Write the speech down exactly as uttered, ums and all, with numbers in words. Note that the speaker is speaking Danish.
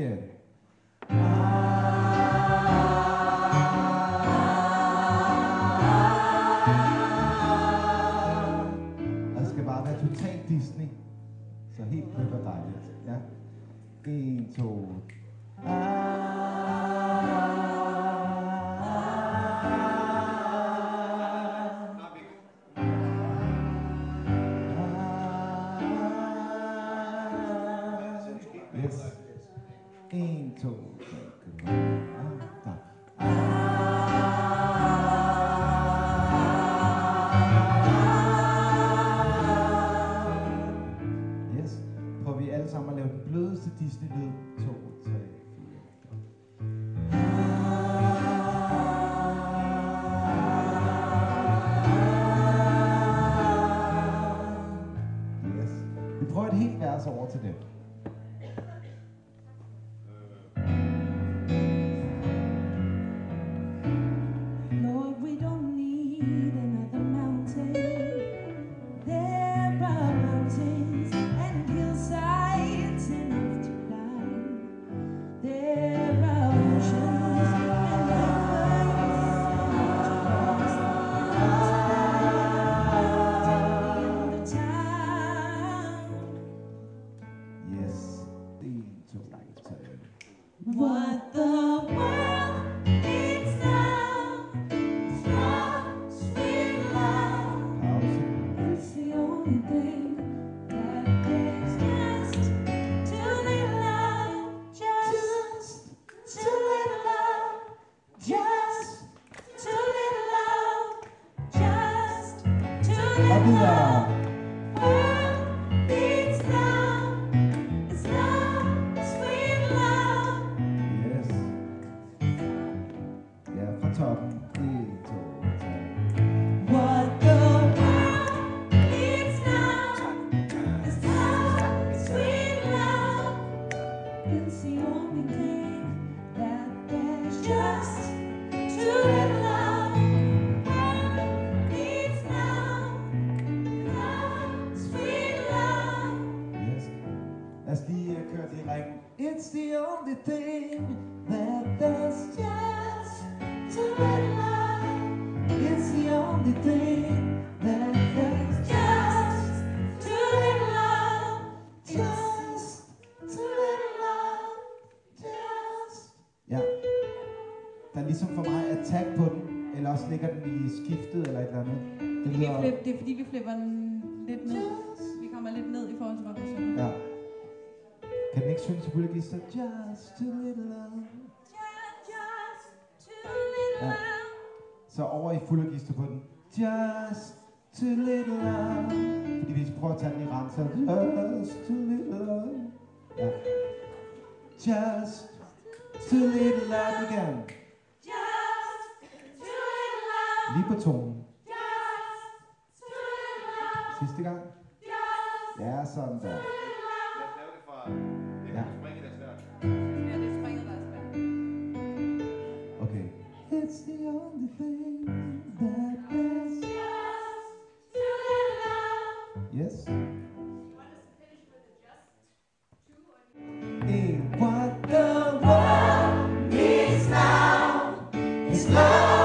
igen. Og det skal bare være totalt Disney. Så helt købt og dejligt. Ja. En, to. Yes. En, to, tre, yes. Prøver vi alle sammen at lave den blødeste Disney-lyd. To, tre, fire. Yes. Vi prøver et helt vers over til det. What the world needs now is love, sweet love. It's the only thing that there's just too little love, just too little love, just too little love, just too little love. Top. En, to, tre. What the world needs now is love, sweet love. It's the only thing that there's just too little love. World needs now love, sweet love. Yes. Lad os lige køre det i ringen. It's the only thing that there's just too little love. It's the only thing that there's just too little love. Just too little love. Just. Ja. Der er ligesom for mig attack på den, eller også ligger den i skiftet eller et eller andet. Det, vi flip, det er fordi vi flipper den lidt ned. Vi kommer lidt ned i forhold til hvad vi synger. Ja. Kan den ikke synge til Bullergister? Just too little love. Ja. Så over i fuld register på den. Just too little love. Fordi hvis vi prøver at tage den i rent, så just too little love. Ja. Just too little love igen. Just too little love. Lige på tonen. Just too little love. Sidste gang. Just Ja, sådan der. Lad os lave det fra... Det Ja. kan springe, der er svært. Ja, det er springet, der er svært. Okay. It's the only thing that there's just too little love. Yes. Hey, what the world needs now is love.